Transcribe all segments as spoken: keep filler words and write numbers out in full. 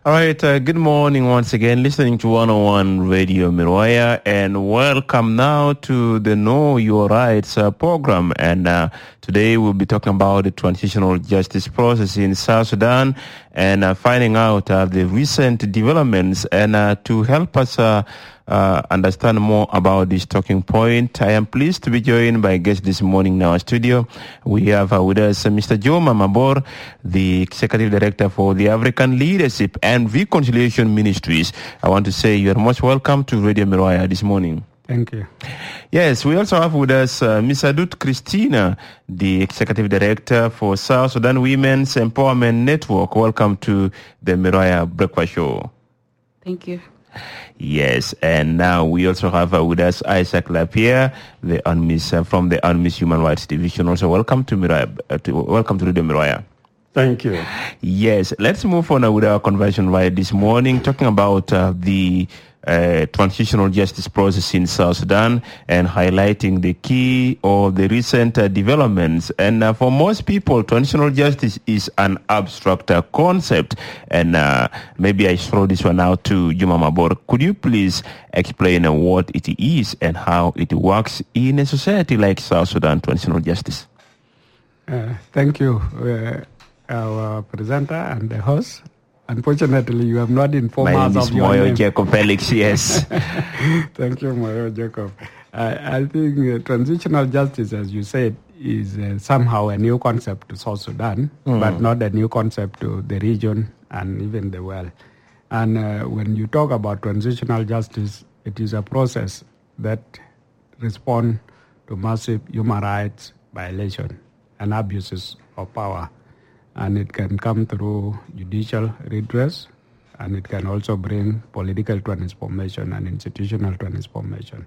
All right, uh, good morning once again, listening to one oh one Radio Mirwaya, and welcome now to the Know Your Rights uh, program. And uh, today we'll be talking about the transitional justice process in South Sudan and uh, finding out uh, the recent developments. And uh, to help us uh, uh, understand more about this talking point, I am pleased to be joined by a guest this morning in our studio. We have uh, with us uh, Mister Joma Mabor, the Executive Director for the African Leadership and Reconciliation Ministries. I want to say you are most welcome to Radio Mirwaya this morning. Thank you. Yes, we also have with us uh, Miz Adut Christina, the Executive Director for South Sudan Women's Empowerment Network. Welcome to the Mirwaya Breakfast Show. Thank you. Yes, and now we also have uh, with us Isaac Lapierre, the UNMISS, uh, from the UNMISS Human Rights Division. Also, welcome to Mirwaya. Uh, to, welcome to Radio Mirwaya. Thank you. Yes, let's move on uh, with our conversation right this morning, talking about uh, the uh, transitional justice process in South Sudan and highlighting the key or the recent uh, developments. And uh, for most people, transitional justice is an abstract uh, concept. And uh, maybe I throw this one out to Joma Mabor. Could you please explain uh, what it is and how it works in a society like South Sudan, transitional justice? Uh, thank you. Uh, our presenter and the host. Unfortunately, you have not informed My us name of is your Moyo name. Jacob Felix, yes. Thank you, Moyo Jacob. I, I think uh, transitional justice, as you said, is uh, somehow a new concept to South Sudan, mm. but not a new concept to the region and even the world. And uh, when you talk about transitional justice, it is a process that responds to massive human rights violation and abuses of power. And it can come through judicial redress, and it can also bring political transformation and institutional transformation.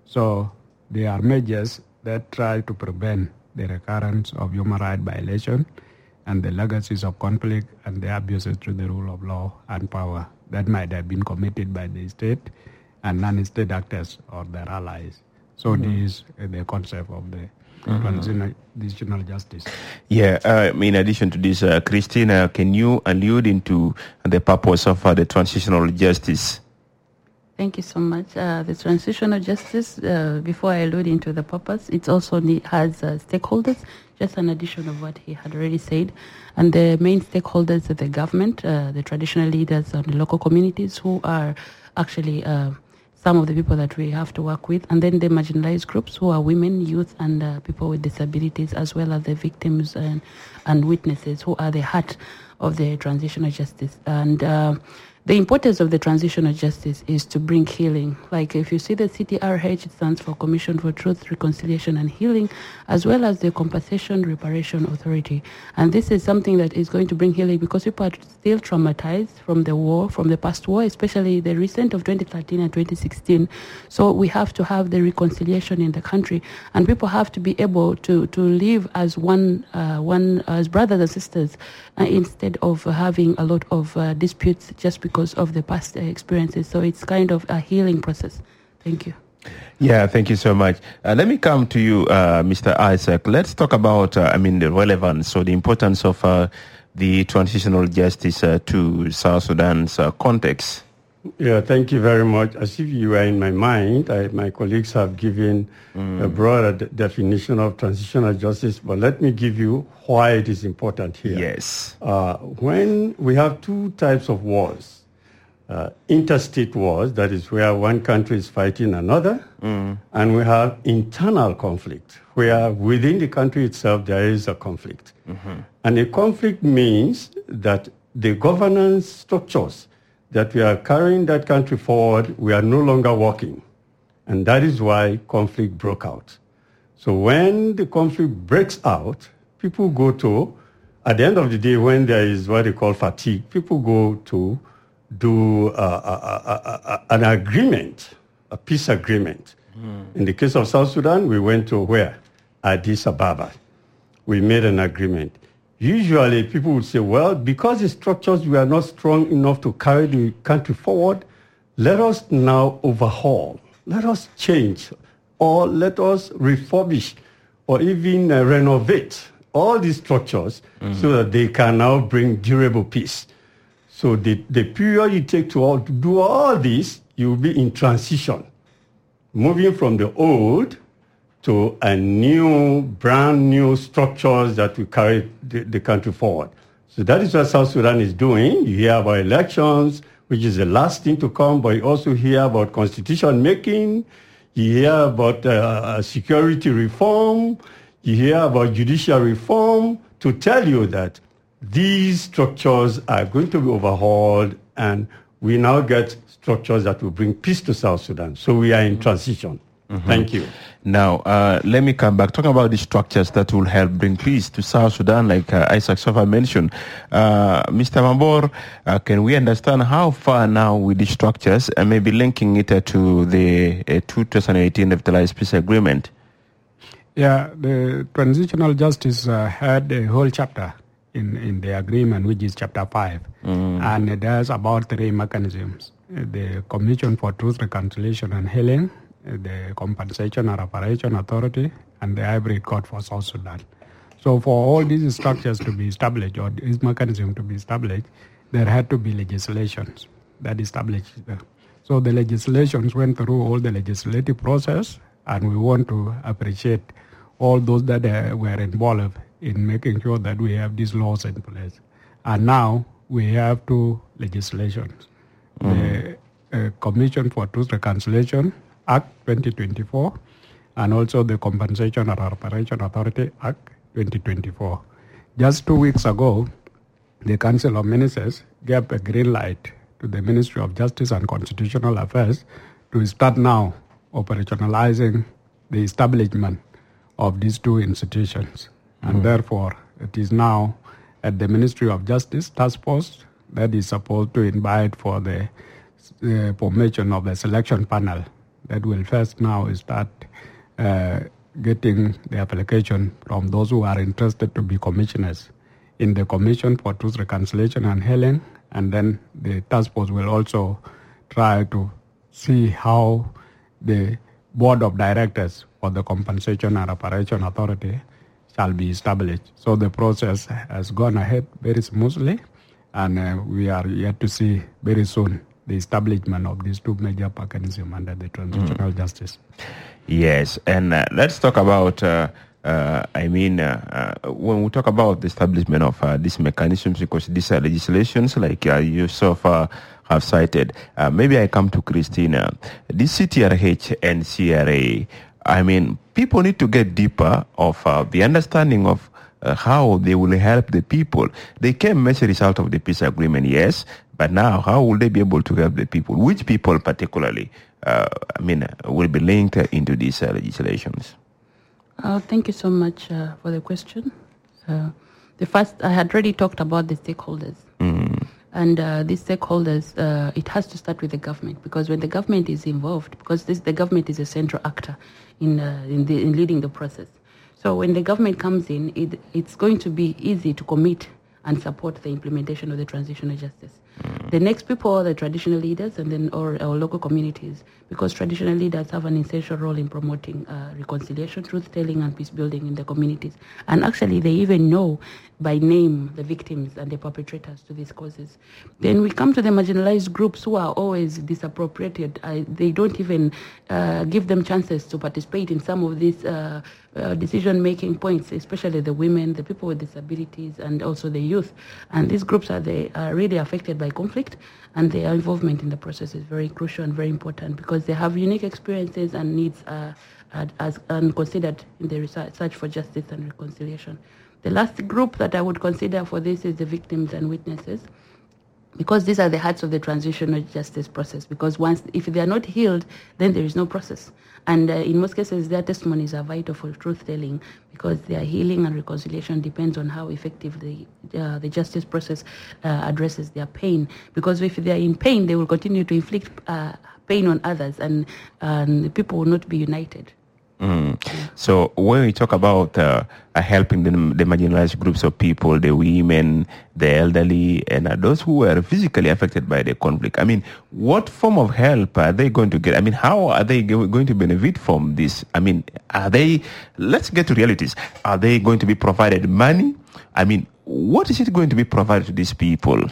So there are measures that try to prevent the recurrence of human rights violation and the legacies of conflict and the abuses to the rule of law and power that might have been committed by the state and non-state actors or their allies. So mm-hmm. this is the concept of the Mm-hmm. transitional justice. Yeah, uh, in addition to this, uh, Christina, can you allude into the purpose of uh, the transitional justice? Thank you so much. Uh, the transitional justice, uh, before I allude into the purpose, it also need, has uh, stakeholders, just an addition of what he had already said. And the main stakeholders are the government, uh, the traditional leaders and the local communities who are actually uh, some of the people that we have to work with, and then the marginalized groups who are women, youth, and uh, people with disabilities, as well as the victims and, and witnesses who are the heart of the transitional justice. And uh, the importance of the transitional justice is to bring healing. Like if you see the C T R H, it stands for Commission for Truth, Reconciliation and Healing, as well as the Compensation Reparation Authority. And this is something that is going to bring healing because people are still traumatized from the war, from the past war, especially the recent of twenty thirteen and twenty sixteen. So we have to have the reconciliation in the country, and people have to be able to, to live as one, uh, one as brothers and sisters, uh, instead of having a lot of uh, disputes just because of the past uh, experiences. So it's kind of a healing process. Thank you. Yeah, thank you so much. Uh, let me come to you, uh, Mister Isaac. Let's talk about, uh, I mean, the relevance, so the importance of uh, the transitional justice uh, to South Sudan's uh, context. Yeah, thank you very much. As if you were in my mind, I, my colleagues have given mm. a broader de- definition of transitional justice, but let me give you why it is important here. Yes. Uh, when we have two types of wars, Uh, interstate wars, that is where one country is fighting another, mm. and we have internal conflict, where within the country itself there is a conflict. Mm-hmm. And a conflict means that the governance structures that we are carrying that country forward, we are no longer working. And that is why conflict broke out. So when the conflict breaks out, people go to, at the end of the day, when there is what they call fatigue, people go to do uh, uh, uh, uh, an agreement, a peace agreement. Mm. In the case of South Sudan, we went to where? Addis Ababa. We made an agreement. Usually people would say, well, because the structures were not strong enough to carry the country forward, let us now overhaul, let us change, or let us refurbish, or even uh, renovate all these structures mm. so that they can now bring durable peace. So the, the period you take to, all, to do all this, you will be in transition, moving from the old to a new, brand new structures that will carry the, the country forward. So that is what South Sudan is doing. You hear about elections, which is the last thing to come, but you also hear about constitution making. You hear about uh, security reform. You hear about judicial reform to tell you that these structures are going to be overhauled, and we now get structures that will bring peace to South Sudan. So we are in transition. Mm-hmm. Thank you. Now, uh, let me come back. Talking about the structures that will help bring peace to South Sudan, like uh, Isaac Sofa mentioned. Uh, Mister Mabor, uh, can we understand how far now with these structures, and maybe linking it uh, to the uh, two thousand eighteen Revitalized Peace Agreement? Yeah, the Transitional Justice uh, had a whole chapter in, in the agreement, which is chapter five. Mm. And it has about three mechanisms. The Commission for Truth, Reconciliation and Healing, the Compensation and Reparation Authority, and the Hybrid Court for South Sudan. So for all these structures to be established, or this mechanism to be established, there had to be legislations that established them. So the legislations went through all the legislative process, and we want to appreciate all those that uh, were involved in making sure that we have these laws in place. And now we have two legislations. Mm-hmm. The uh, Commission for Truth, Reconciliation Act twenty twenty-four, and also the Compensation and Reparation Authority Act twenty twenty-four. Just two weeks ago, the Council of Ministers gave a green light to the Ministry of Justice and Constitutional Affairs to start now operationalizing the establishment of these two institutions. Mm-hmm. And therefore, it is now at the Ministry of Justice task force that is supposed to invite for the uh, formation of the selection panel that will first now start uh, getting the application from those who are interested to be commissioners in the Commission for Truth, Reconciliation and Healing. And then the task force will also try to see how the board of directors for the Compensation and Reparation Authority shall be established. So the process has gone ahead very smoothly, and uh, we are yet to see very soon the establishment of these two major mechanisms under the transitional mm. justice. Yes, and uh, let's talk about, uh, uh, I mean, uh, uh, when we talk about the establishment of uh, these mechanisms, because these are legislations like uh, you so far have cited. Uh, maybe I come to Christina. This C T R H and C R A, I mean, people need to get deeper of uh, the understanding of uh, how they will help the people. They came as a result of the peace agreement, yes, but now how will they be able to help the people? Which people particularly, uh, I mean, uh, will be linked uh, into these uh, legislations? Uh, thank you so much uh, for the question. Uh, the first, I had already talked about the stakeholders. Mm. And uh, these stakeholders, uh, it has to start with the government, because when the government is involved, because this, the government is a central actor in uh, in, the, in leading the process. So when the government comes in, it, it's going to be easy to commit and support the implementation of the transitional justice. Mm. The next people are the traditional leaders, and then or our local communities, because traditional leaders have an essential role in promoting uh, reconciliation, truth-telling, and peace-building in the communities. And actually, they even know by name the victims and the perpetrators to these causes. Then we come to the marginalized groups who are always disappropriated. Uh, they don't even uh, give them chances to participate in some of these uh, uh, decision-making points, especially the women, the people with disabilities, and also the youth. And these groups are, they are really affected by conflict, and their involvement in the process is very crucial and very important, because they have unique experiences and needs uh, as and considered in the search for justice and reconciliation. The last group that I would consider for this is the victims and witnesses, because these are the hearts of the transitional justice process, because once, if they are not healed, then there is no process. And uh, in most cases, their testimonies are vital for truth-telling, because their healing and reconciliation depends on how effective the, uh, the justice process uh, addresses their pain. Because if they are in pain, they will continue to inflict uh, pain on others, and, and people will not be united. Mm. So when we talk about uh, uh, helping the, the marginalized groups of people, the women, the elderly, and uh, those who were physically affected by the conflict, I mean, what form of help are they going to get? I mean, how are they go- going to benefit from this? I mean, are they, let's get to realities. Are they going to be provided money? I mean, what is it going to be provided to these people?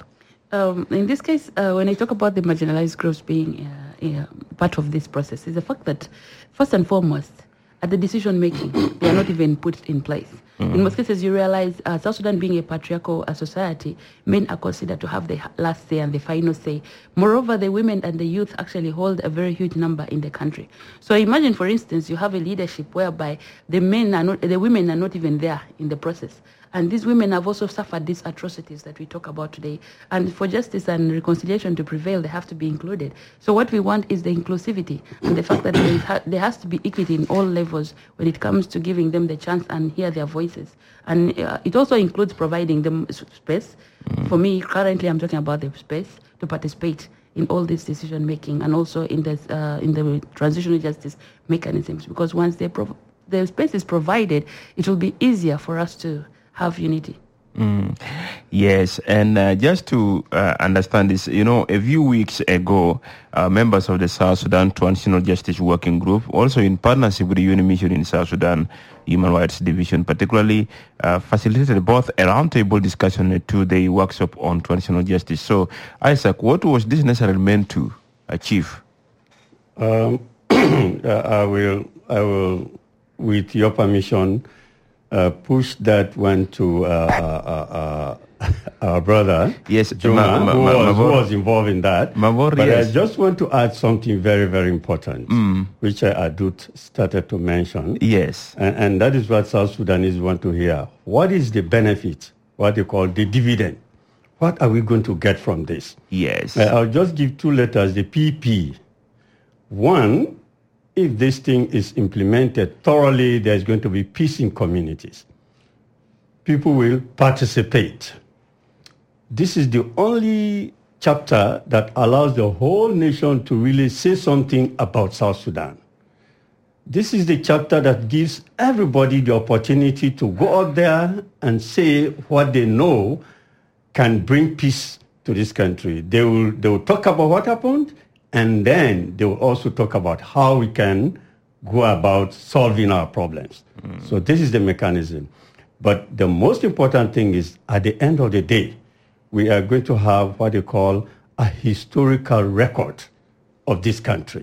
Um, in this case, uh, when I talk about the marginalized groups being uh, uh, part of this process, is the fact that, first and foremost, at the decision making, they are not even put in place. Mm-hmm. In most cases, you realize uh, South Sudan being a patriarchal uh, society, men are considered to have the last say and the final say. Moreover, the women and the youth actually hold a very huge number in the country. So imagine, for instance, you have a leadership whereby the men are not, the women are not even there in the process. And these women have also suffered these atrocities that we talk about today. And for justice and reconciliation to prevail, they have to be included. So what we want is the inclusivity and the fact that there, is ha- there has to be equity in all levels when it comes to giving them the chance and hear their voices. And uh, it also includes providing them space. Mm-hmm. For me, currently, I'm talking about the space to participate in all this decision making and also in the uh, in the transitional justice mechanisms. Because once they prov- the space is provided, it will be easier for us to have unity. Mm. Yes, and uh, just to uh, understand this, you know, a few weeks ago, uh, members of the South Sudan Transitional Justice Working Group, also in partnership with the U N Mission in South Sudan Human Rights Division, particularly uh, facilitated both a roundtable discussion and a two-day workshop on transitional justice. So, Isaac, what was this necessarily meant to achieve? Um, I will, I will, with your permission, Uh, push that one to uh, uh, uh, our brother, yes, Juma, ma- ma- who, ma- was, who Mabor. was involved in that. Mabor, but yes. I just want to add something very, very important, mm. which I, Adut started to mention. Yes. And, and that is what South Sudanese want to hear. What is the benefit, what they call the dividend? What are we going to get from this? Yes. Uh, I'll just give two letters, the P P. One, if this thing is implemented thoroughly, there's going to be peace in communities. People will participate. This is the only chapter that allows the whole nation to really say something about South Sudan. This is the chapter that gives everybody the opportunity to go out there and say what they know can bring peace to this country. They will, they will talk about what happened, and then they will also talk about how we can go about solving our problems. Mm. So this is the mechanism. But the most important thing is, at the end of the day, we are going to have what they call a historical record of this country.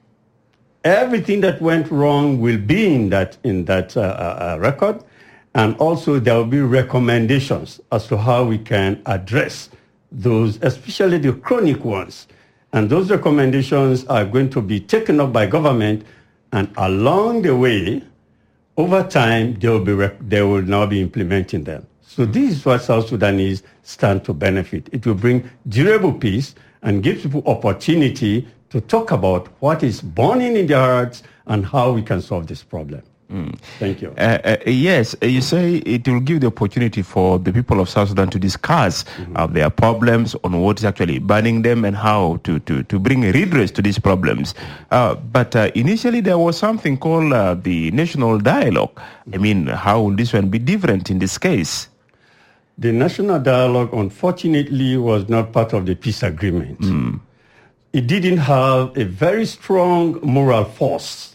Everything that went wrong will be in that, in that uh, uh, record. And also there will be recommendations as to how we can address those, especially the chronic ones. And those recommendations are going to be taken up by government, and along the way, over time, they will be rec- they will now be implementing them. So this is what South Sudanese stand to benefit. It will bring durable peace and give people opportunity to talk about what is burning in their hearts and how we can solve this problem. Mm. Thank you. Uh, uh, yes, uh, you say it will give the opportunity for the people of South Sudan to discuss mm-hmm. uh, their problems, on what is actually burning them and how to, to, to bring a redress to these problems. Uh, but uh, initially there was something called uh, the National Dialogue. I mean, how will this one be different in this case? The National Dialogue, unfortunately, was not part of the peace agreement. Mm. It didn't have a very strong moral force.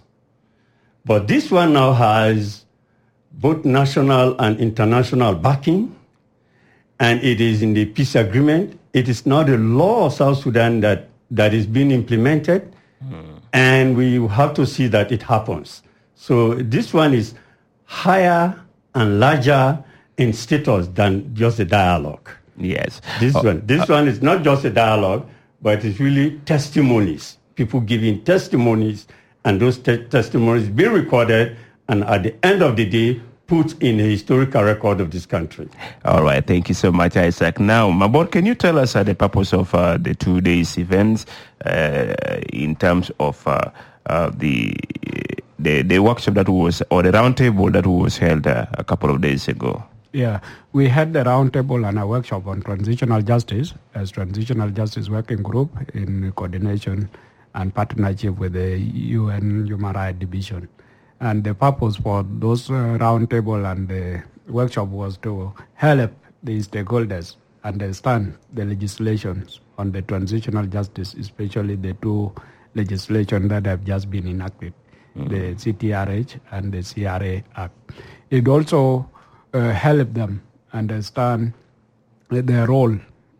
But this one now has both national and international backing, and it is in the peace agreement. It is not a law of South Sudan that, that is being implemented, mm. and we have to see that it happens. So this one is higher and larger in status than just a dialogue. Yes. This oh, one, this uh, one is not just a dialogue, but it's really testimonies, people giving testimonies, and those te- testimonies be recorded, and at the end of the day, put in a historical record of this country. All right. Thank you so much, Isaac. Now, Mabor, can you tell us uh, the purpose of uh, the two days events uh, in terms of uh, uh, the, the the workshop that was, or the roundtable that was held uh, a couple of days ago? Yeah, we had the roundtable and a workshop on transitional justice as Transitional Justice Working Group in coordination and partnership with the U N Human Rights Division. And the purpose for those uh, roundtable and the workshop was to help the stakeholders understand the legislations on the transitional justice, especially the two legislation that have just been enacted, mm-hmm. the C T R H and the C R A Act. It also uh, helped them understand their role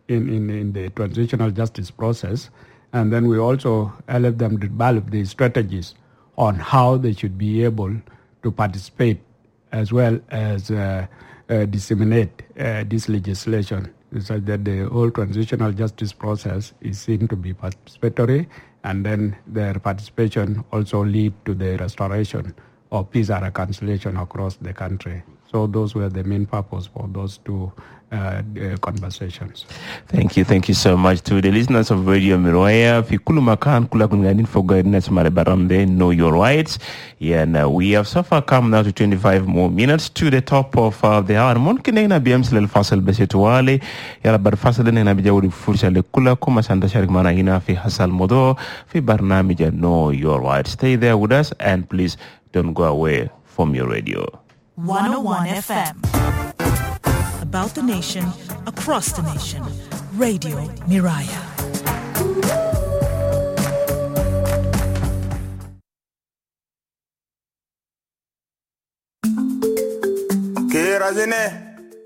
in, in, in the transitional justice process. And then we also help them develop the strategies on how they should be able to participate as well as uh, uh, disseminate uh, this legislation so that the whole transitional justice process is seen to be participatory, and then their participation also lead to the restoration of peace and reconciliation across the country. So those were the main purpose for those two uh, uh, conversations. Thank you. Thank you so much to the listeners of Radio Mirwaya. Fi kulu makan kula kunganin for guidance Baramde, know your rights. Yeah, and uh, we have so far come now to twenty-five more minutes to the top of uh, the hour. Mungkin na biam silal fasal besetuale. Yala bar fasal na bijawuri fursa le kula kuma santa sharik mana ina fi hasal modo fi barnamija Know Your Rights. Stay there with us and please don't go away from your radio. one oh one F M. About the nation, across the nation. Radio Miraya. Kirazine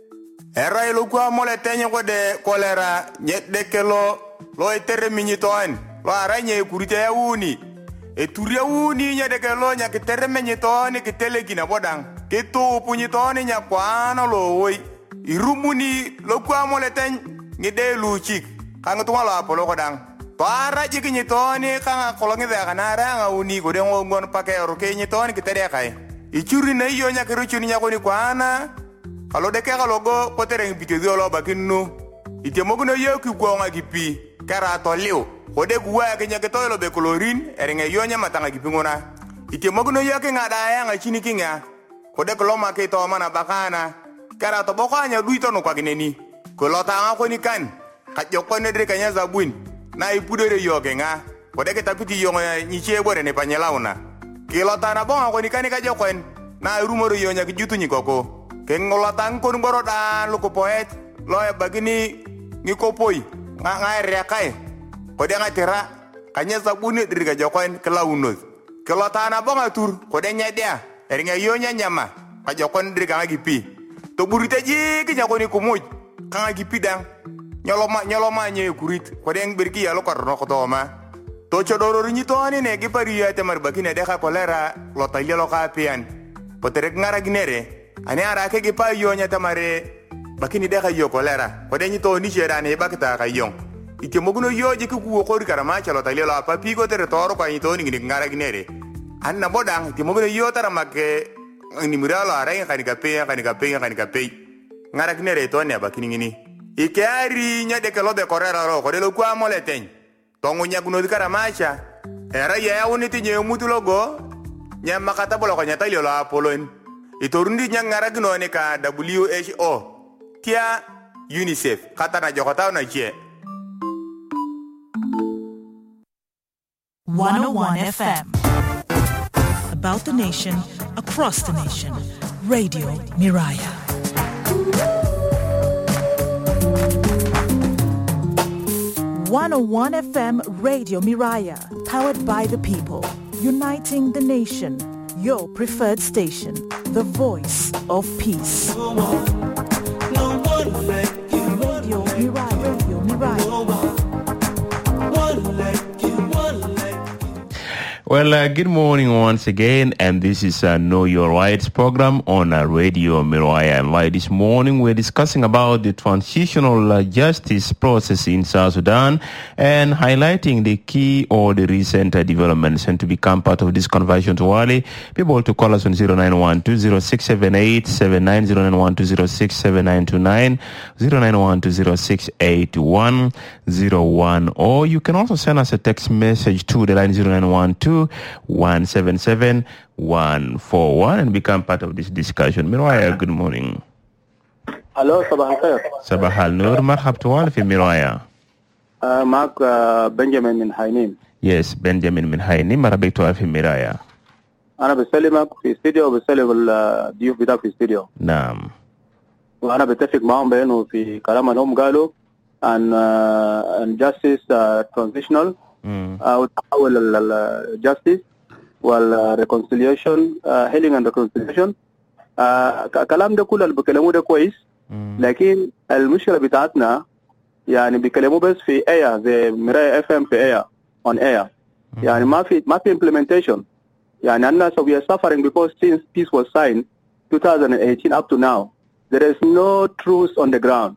era ilukwa mole tenye ko de kolera nyet de kelo lo etere minyitoan lo aranye kurite ya uni e turia uni nya de kelo nya kitere minyitoan kitele gina bodang kitu punyitoan nya kwana lo oi irumuni lo kwa mole ten ngide luchik kang tu ngala polo kodang para jiki nyitoni kang kolongi da kanara nga uni ko de ngon pake roke nyitoni kitere kai ichuri na iyo nya kiruchu nya ko ni kwana kalo de ka logo potere ngipike diolo bakinu itemoguno yo ki gwa gipi kara to liu ode gwa ke nya ke toilo be chlorine eringa yo nya matanga gipingona itemoguno yo ke ngada ya nga chini kinga ode kloma ke to mana bakana kara to bokanya duito no kwa gineni ko lota nga ko ni kan ka joko ne dre kanya zabun na ipudere yo ke nga ode ke tapiti yo nyi chebore ne panyelauna ke lota na bonga ko ni kan ka joko na rumoro yo nya kijutu nyi koko ke ngolatan ko ngoro dan lu ko poet lo e bagini ni ko poi nga nga re kai ko de nga tera kanya zabun dre ka joko en kelaunos ke lota na bonga tur ko de nya dia eringa yo nya nyama ka joko dre ka gipi to burite ji ki nyako ni kumuj kanga gipidang nyoloma nyoloma nye kurit ko deng berki ya lo korno ko to ma to chodoro ri nyito ani ne gi pari ya te mar bakine de ka kolera lo tali lo ka pian potere ngara ginere ani ara ke gi pa yo nya tamare bakini de ka yo kolera ko de nyito ni jera ne bakta ka yong ite moguno yo ji ku ko ko karama cha lo tali lo pa pi ko tere toro ko nyito ni ngara ginere anna bodang ite moguno yo tara make ni muralo araya kani kape kani kape kani kape ngara kinere to ne bakini ngini ikari nya de kelo de korera ro ko de lo kwa moleten tongu nya kuno dikara macha era ya uniti nye mutu logo nya makata bolo ko nya tali lo apolon itorundi nya ngara gino ne ka W H O tia UNICEF kata na jokota na je one oh one F M. About the nation, across the nation. Radio Miraya. one oh one F M Radio Miraya, powered by the people, uniting the nation. Your preferred station, the voice of peace. No one, no one like you. Radio Miraya, Radio Miraya. No one, one like you, one like you. Well, uh, good morning once again, and this is uh, Know Your Rights program on uh, Radio Mirwaya. And right this morning, we're discussing about the transitional uh, justice process in South Sudan and highlighting the key or the recent uh, developments. And to become part of this conversation, to Wali, people to call us on zero nine one two zero six seven eight seven nine, zero nine one two zero six seven nine two nine, zero nine one two zero six eight one zero one, or you can also send us a text message to the line zero nine one two one seven seven one four one and become part of this discussion. Mirwaya, good morning. Hello, Sabah al-Khair. Sabah al-Nur, marhab tuwal fi Mirwaya. Uh, معك uh, Benjamin من حاينين. Yes, Benjamin من حاينين, مرحبا tuwal fi Mirwaya. أنا بسلمك في استديو وبسلم الضيوف بتاعك في استديو. نعم. وأنا بتفق معهم بأنه في كلام أنهم قالوا عن uh, عن justice uh, transitional أو تحول الجاستيس والريكونسيليشن هيلينج اند ريكونسيليشن. الكلام ده كله اللي بكلموه ده كويس، لكن المشكله بتاعتنا يعني بيكلموا بس في اير زي مراية اف ام في اير on air. يعني ما في ما في implementation. يعني أنا so we are suffering because since peace was signed twenty eighteen up to now there is no truth on the ground.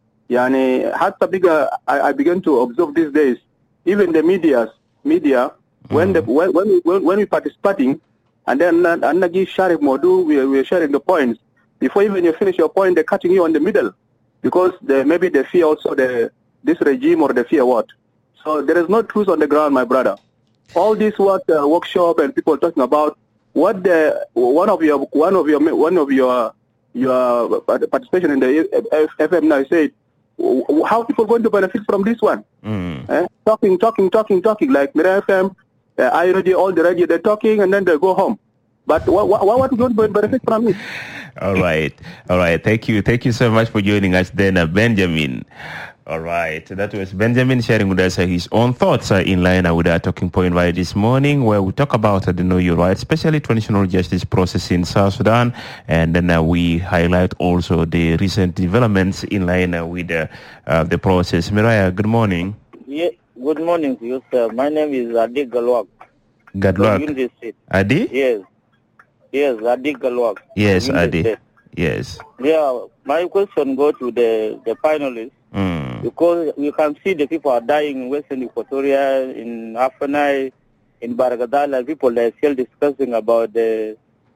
يعني حتى بقى I, I begin to observe these days even the media media when the when when we, when we participating and then أنا جي شارك موضوع we we are sharing the points before even you finish your point they're cutting you on the middle because they, maybe they fear also the this regime or they fear what. So there is no truth on the ground, my brother. All this what uh, workshop and people talking about what the one of your one of your one of your your participation in the F M now said how people going to benefit from this one? Mm. Eh? Talking, talking, talking, talking like Mira F M, uh, I radio, all the radio they're talking and then they go home. But what what what going to benefit from it? All right, all right. Thank you, thank you so much for joining us, then, uh, Benjamin. All right, that was Benjamin sharing with us uh, his own thoughts uh, in line uh, with our talking point right this morning, where we talk about uh, the Know Your Rights, especially transitional justice process in South Sudan, and then uh, we highlight also the recent developments in line uh, with uh, uh, the process. Miraya, good morning. Yeah, good morning to you, sir. My name is Adi Galwak. Galwak. Adi? Yes. Yes, Adi Galwak. Yes, Adi. State. Yes. Yeah, my question goes to the, the panelists. Mm. Because you can see the people are dying in Western Equatoria, in Afanai, in Bargadala, people are still discussing about the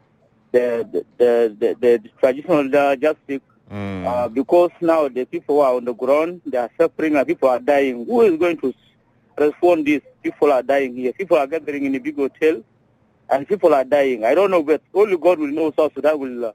the the, the, the, the traditional justice. Mm. Uh, because now the people who are on the ground, they are suffering and people are dying. Who is going to respond this? People are dying here. People are gathering in a big hotel and people are dying. I don't know, but only God will know. South Sudan will, uh,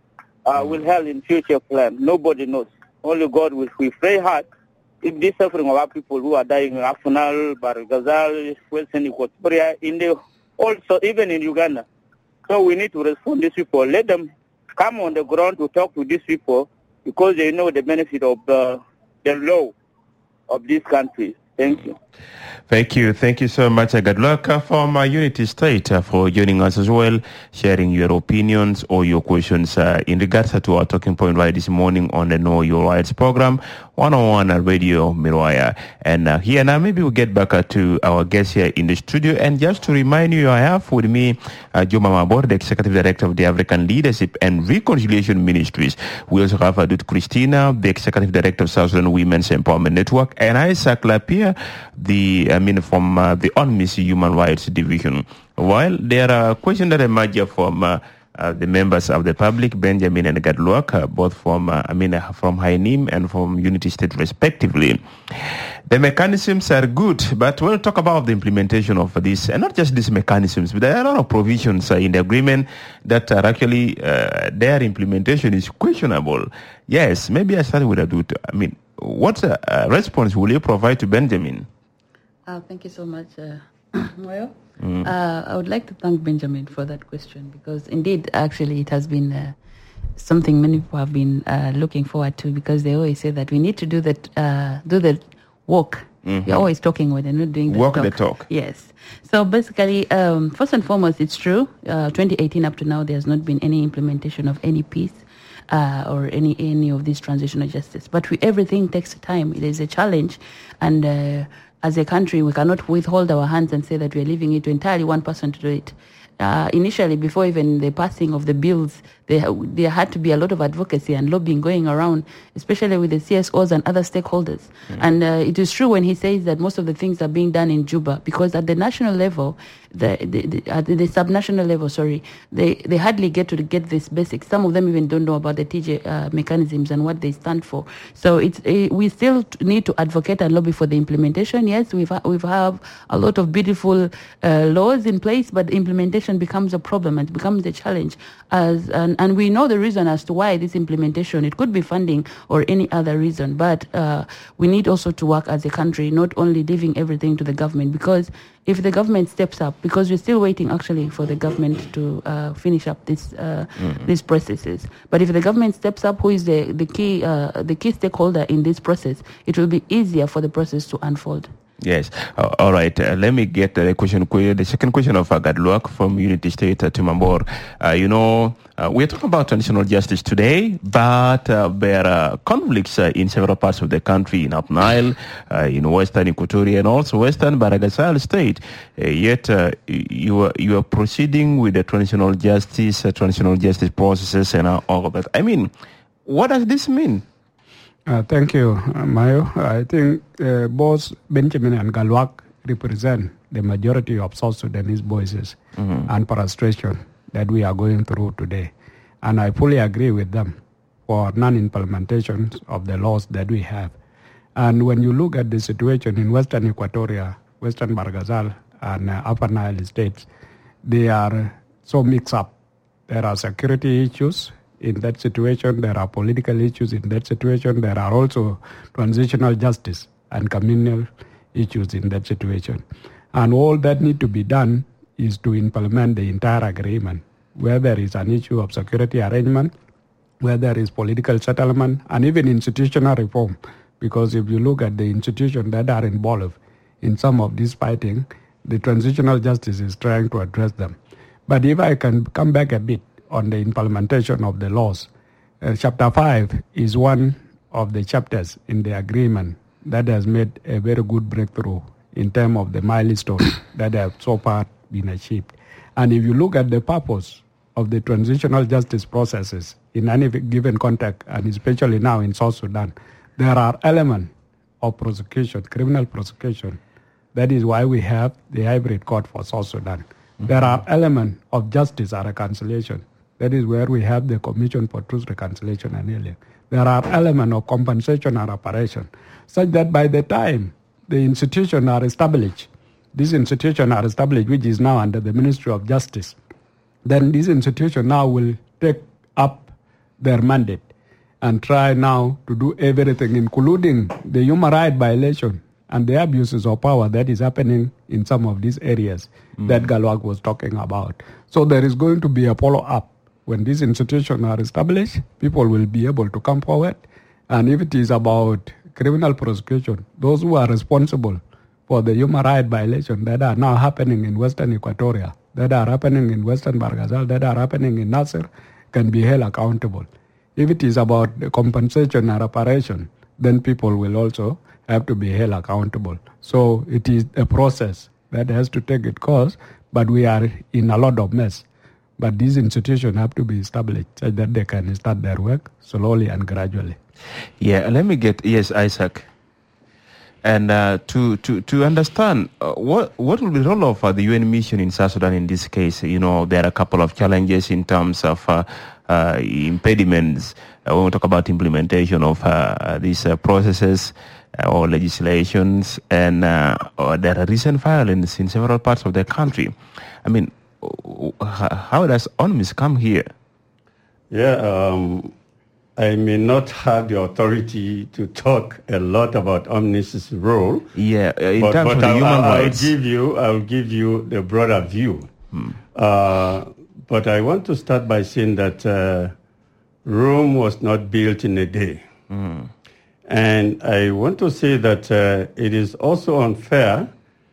uh, will help in future plan. Nobody knows. Only God will. We pray hard. If this suffering of our people who are dying in Afanal, Bargazal, Western Equatoria, in the also even in Uganda. So we need to respond to these people. Let them come on the ground to talk to these people because they know the benefit of the the law of this country. Thank you. Thank you. Thank you so much. Good luck uh, from uh, Unity State uh, for joining us as well, sharing your opinions or your questions uh, in regards to our talking point right this morning on the Know Your Rights program, one oh one at Radio Mirwaya. And uh, here now, maybe we'll get back uh, to our guest here in the studio. And just to remind you, I have with me uh, Juma Mabor, the Executive Director of the African Leadership and Reconciliation Ministries. We also have Adut Christina, the Executive Director of South Sudan Women's Empowerment Network, and Isaac Lapierre, the I mean from uh, the U N M I S Human Rights Division. While there are questions that emerge from uh, uh, the members of the public, Benjamin and Gadluak, uh, both from uh, I mean uh, from Hainim and from Unity State respectively. The mechanisms are good, but we'll talk about the implementation of this, and not just these mechanisms, but there are a lot of provisions uh, in the agreement that are actually uh, their implementation is questionable. Yes, maybe I started with Adut. I mean, what uh, response will you provide to Benjamin? Uh, thank you so much, uh, Moyo. Mm. Uh, I would like to thank Benjamin for that question because indeed, actually, it has been uh, something many people have been uh, looking forward to because they always say that we need to do that, uh, do the work. Mm-hmm. You're always talking when they're not doing the walk talk. the talk. Yes. So basically, um, first and foremost, it's true. Uh, twenty eighteen up to now, there's not been any implementation of any peace. Uh, or any any of these transitional justice. But we, everything takes time. It is a challenge. And uh, as a country, we cannot withhold our hands and say that we are leaving it to entirely one person to do it. Uh, initially, before even the passing of the bills, there, there had to be a lot of advocacy and lobbying going around, especially with the C S Os and other stakeholders. Mm. And uh, it is true when he says that most of the things are being done in Juba, because at the national level, the, the, the, at the subnational level, sorry, they, they hardly get to get this basics. Some of them even don't know about the T J uh, mechanisms and what they stand for. So it's uh, we still need to advocate and lobby for the implementation. Yes, we've ha- we've have a lot of beautiful uh, laws in place, but implementation becomes a problem and becomes a challenge. As and, and we know the reason as to why this implementation, it could be funding or any other reason, but uh, we need also to work as a country, not only leaving everything to the government, because if the government steps up, because we're still waiting actually for the government to uh, finish up this uh, mm-hmm. these processes. But if the government steps up, who is the the key uh, the key stakeholder in this process, it will be easier for the process to unfold. Yes. Uh, all right. Uh, let me get the question. The second question of uh, Gadluak from Unity State uh, Tumambor. Uh, you know, uh, we're talking about transitional justice today, but uh, there are conflicts uh, in several parts of the country, in Up Nile, uh, in Western Equatoria, and also Western Baragasal State. Uh, yet uh, you are you are proceeding with the transitional justice, uh, transitional justice processes, and uh, all of that. I mean, what does this mean? Uh, thank you, uh, Mayo. I think uh, both Benjamin and Galwak represent the majority of South Sudanese voices mm-hmm. and frustration that we are going through today. And I fully agree with them for non-implementation of the laws that we have. And when you look at the situation in Western Equatoria, Western Barghazal, and uh, Upper Nile states, they are so mixed up. There are security issues in that situation, there are political issues in that situation, there are also transitional justice and communal issues in that situation. And all that need to be done is to implement the entire agreement, where there is an issue of security arrangement, where there is political settlement, and even institutional reform. Because if you look at the institutions that are involved in some of this fighting, the transitional justice is trying to address them. But if I can come back a bit on the implementation of the laws. Uh, chapter five is one of the chapters in the agreement that has made a very good breakthrough in terms of the milestones that have so far been achieved. And if you look at the purpose of the transitional justice processes in any given context, and especially now in South Sudan, there are elements of prosecution, criminal prosecution. That is why we have the hybrid court for South Sudan. Mm-hmm. There are elements of justice and reconciliation. That is where we have the Commission for Truth, Reconciliation and Healing. There are elements of compensation and reparation, such that by the time the institutions are established, these institutions are established, which is now under the Ministry of Justice, then this institution now will take up their mandate and try now to do everything, including the human rights violation and the abuses of power that is happening in some of these areas mm. that Galwak was talking about. So there is going to be a follow-up. When these institutions are established, people will be able to come forward. And if it is about criminal prosecution, those who are responsible for the human rights violations that are now happening in Western Equatoria, that are happening in Western Barghazal, that are happening in Nasser, can be held accountable. If it is about the compensation and reparation, then people will also have to be held accountable. So it is a process that has to take its course, but we are in a lot of mess. But these institutions have to be established so that they can start their work slowly and gradually. Yeah, let me get, yes, Isaac. And uh, to, to, to understand, uh, what what will be the role of uh, the U N mission in South Sudan in this case? You know, there are a couple of challenges in terms of uh, uh, impediments uh, when we talk about implementation of uh, these uh, processes uh, or legislations, and uh, or there are recent violence in several parts of the country. I mean, how does UNMISS come here? Yeah, um, I may not have the authority to talk a lot about UNMISS's role. Yeah, in but, terms but of the I'll, human I'll rights. Give you, I'll give you the broader view. Hmm. Uh, but I want to start by saying that uh, Rome was not built in a day. Hmm. And I want to say that uh, it is also unfair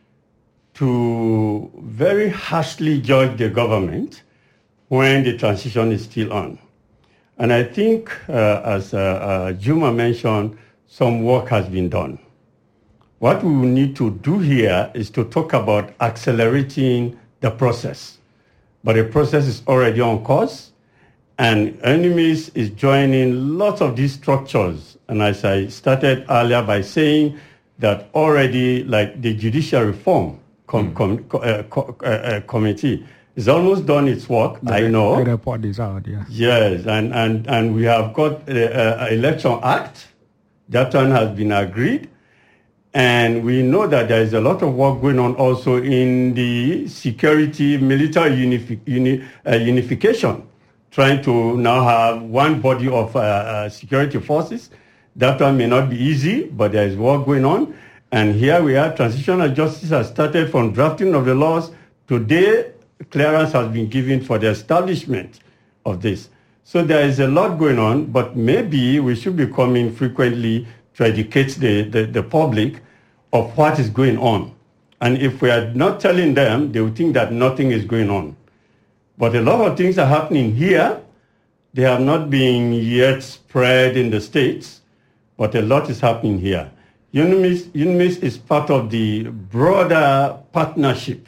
to very harshly judge the government when the transition is still on. And I think, uh, as uh, uh, Juma mentioned, some work has been done. What we need to do here is to talk about accelerating the process. But the process is already on course, and UNMISS is joining lots of these structures. And as I started earlier by saying that already, like the judicial reform, Com, com, uh, co, uh, uh, committee is almost done its work. The, I know. The report is out, yeah. Yes, and, and, and we have got the uh, Election Act. That one has been agreed. And we know that there is a lot of work going on also in the security, military unifi- uni, uh, unification, trying to now have one body of uh, uh, security forces. That one may not be easy, but there is work going on. And here we are, transitional justice has started from drafting of the laws. Today, clearance has been given for the establishment of this. So there is a lot going on, but maybe we should be coming frequently to educate the, the, the public of what is going on. And if we are not telling them, they will think that nothing is going on. But a lot of things are happening here. They have not been yet spread in the States, but a lot is happening here. UNMISS, UNMISS is part of the broader partnership,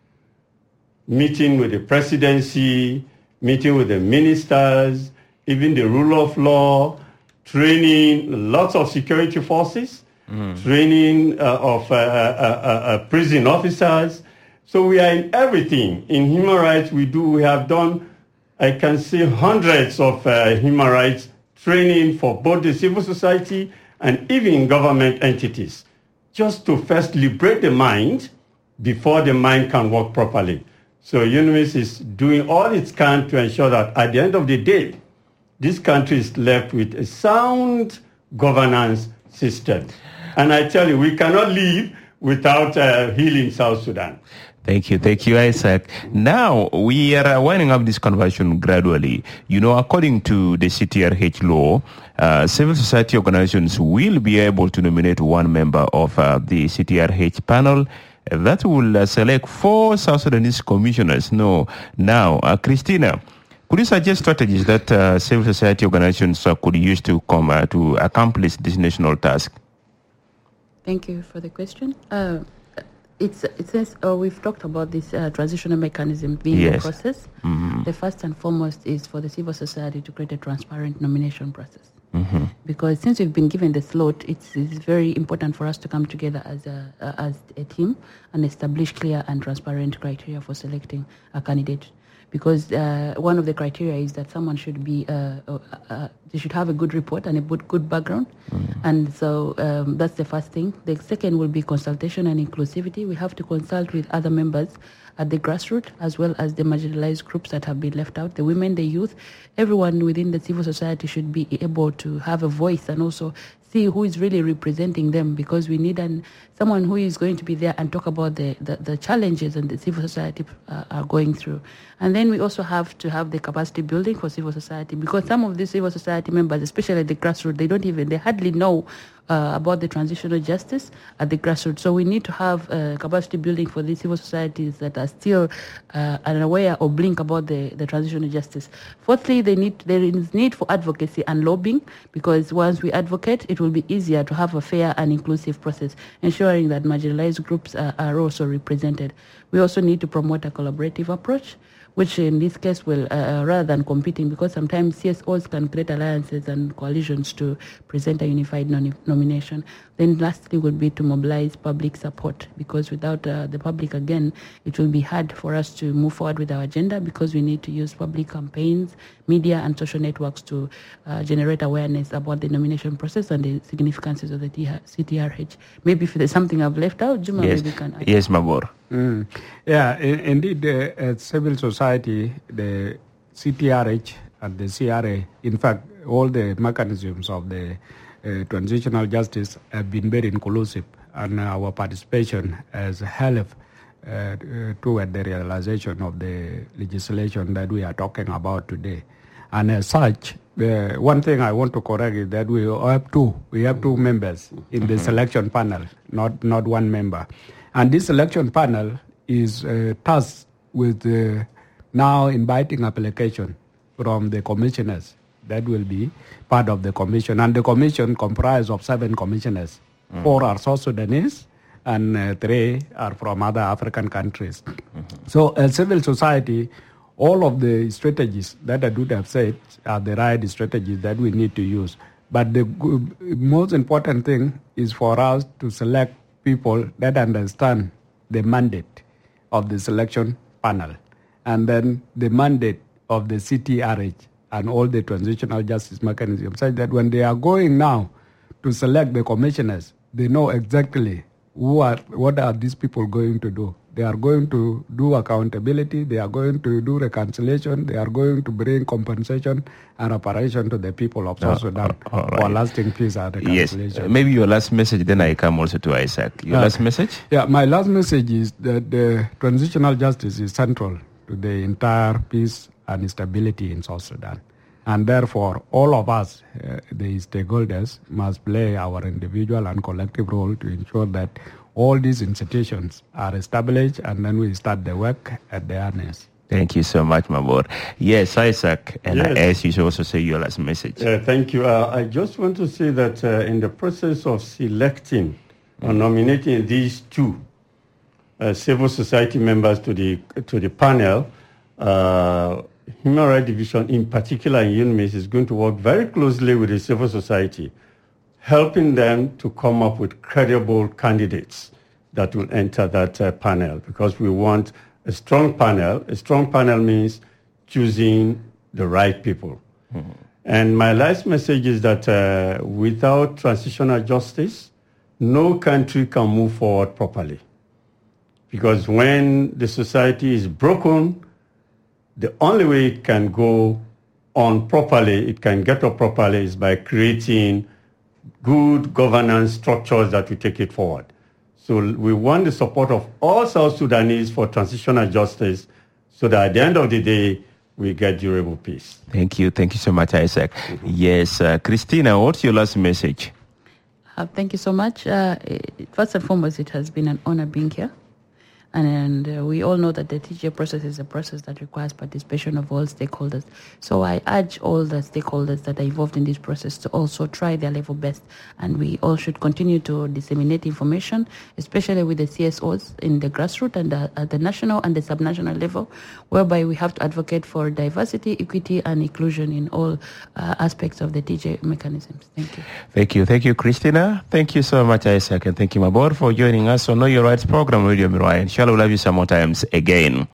meeting with the presidency, meeting with the ministers, even the rule of law, training lots of security forces, mm. training uh, of uh, uh, uh, uh, prison officers. So we are in everything. In human rights, we do, we have done, I can say, hundreds of uh, human rights training for both the civil society and even government entities, just to first liberate the mind before the mind can work properly. So UNMISS is doing all it can to ensure that at the end of the day, this country is left with a sound governance system. And I tell you, we cannot live without uh, healing South Sudan. Thank you. Thank you, Isaac. Now, we are winding up this conversation gradually. You know, according to the C T R H law, uh, civil society organizations will be able to nominate one member of uh, the C T R H panel that will uh, select four South Sudanese commissioners. No. Now, uh, Christina, could you suggest strategies that uh, civil society organizations uh, could use to come uh, to accomplish this national task? Thank you for the question. Uh, It's, it says uh, we've talked about this uh, transitional mechanism being yes. the process. Mm-hmm. The first and foremost is for the civil society to create a transparent nomination process. Mm-hmm. Because since we've been given the slot, it's, it's very important for us to come together as a uh, as a team and establish clear and transparent criteria for selecting a candidate. Because uh, one of the criteria is that someone should be, uh, uh, uh, they should have a good report and a good, good background. Mm. And so um, that's the first thing. The second will be consultation and inclusivity. We have to consult with other members at the grassroots as well as the marginalized groups that have been left out, the women, the youth. Everyone within the civil society should be able to have a voice and also see who is really representing them, because we need an, someone who is going to be there and talk about the, the, the challenges that the civil society uh, are going through. And then we also have to have the capacity building for civil society, because some of the civil society members, especially at the grassroots, they don't even, they hardly know uh, about the transitional justice at the grassroots. So we need to have uh, capacity building for the civil societies that are still uh, unaware or blink about the, the transitional justice. Fourthly, they need, there is need for advocacy and lobbying, because once we advocate, it will be easier to have a fair and inclusive process, ensuring that marginalized groups are, are also represented. We also need to promote a collaborative approach, which in this case will, uh, rather than competing, because sometimes C S Os can create alliances and coalitions to present a unified non- nomination. Then lastly would be to mobilize public support, because without uh, the public, again, it will be hard for us to move forward with our agenda, because we need to use public campaigns, media and social networks to uh, generate awareness about the nomination process and the significances of the C T R H. Maybe if there's something I've left out, Juma, yes. maybe can add. Yes, Mabor. Mm. Yeah, in, indeed, uh, as civil society, the C T R H and the C R A, in fact, all the mechanisms of the uh, transitional justice have been very inclusive, and our participation has helped uh, uh, toward the realization of the legislation that we are talking about today. And as such, uh, one thing I want to correct is that we have two, we have two members in the selection panel, not not one member. And this selection panel is uh, tasked with uh, now inviting application from the commissioners that will be part of the commission. And the commission comprises of seven commissioners. Mm. Four are South Sudanese and uh, three are from other African countries. Mm-hmm. So as civil society, all of the strategies that I would have said are the right strategies that we need to use. But the most important thing is for us to select people that understand the mandate of the selection panel, and then the mandate of the C T R H and all the transitional justice mechanisms, such that when they are going now to select the commissioners, they know exactly who are, what are these people going to do. They are going to do accountability, they are going to do reconciliation, they are going to bring compensation and reparation to the people of South Sudan uh, uh, for right. lasting peace and reconciliation. Yes, uh, maybe your last message, then I come also to Isaac. Your uh, last message? Yeah, my last message is that the transitional justice is central to the entire peace and stability in South Sudan. And therefore, all of us, uh, the stakeholders, must play our individual and collective role to ensure that all these institutions are established, and then we start the work at the earnest. Thank you so much, Mabor. Yes, Isaac, and Yes. I ask you to also say your last message. Uh, thank you. Uh, I just want to say that uh, in the process of selecting or nominating these two uh, civil society members to the to the panel, uh, Human Rights Division, in particular in UNMISS, is going to work very closely with the civil society, helping them to come up with credible candidates that will enter that uh, panel, because we want a strong panel. A strong panel means choosing the right people. Mm-hmm. And my last message is that uh, without transitional justice, no country can move forward properly. Because when the society is broken, the only way it can go on properly, it can get up properly, is by creating good governance structures that will take it forward. So we want the support of all South Sudanese for transitional justice, so that at the end of the day, we get durable peace. Thank you. Thank you so much, Isaac. Mm-hmm. Yes, uh, Christina, what's your last message? Uh, thank you so much. Uh, it, first and foremost, it has been an honor being here. And, and uh, we all know that the T J process is a process that requires participation of all stakeholders. So I urge all the stakeholders that are involved in this process to also try their level best. And we all should continue to disseminate information, especially with the C S Os in the grassroots and the, at the national and the subnational level, whereby we have to advocate for diversity, equity, and inclusion in all uh, aspects of the T J mechanisms. Thank you. Thank you. Thank you, Christina. Thank you so much, Isaac. And thank you, Mabor, for joining us on Know Your Rights program, Radio Mirai. Inshallah, we'll have you some more times again.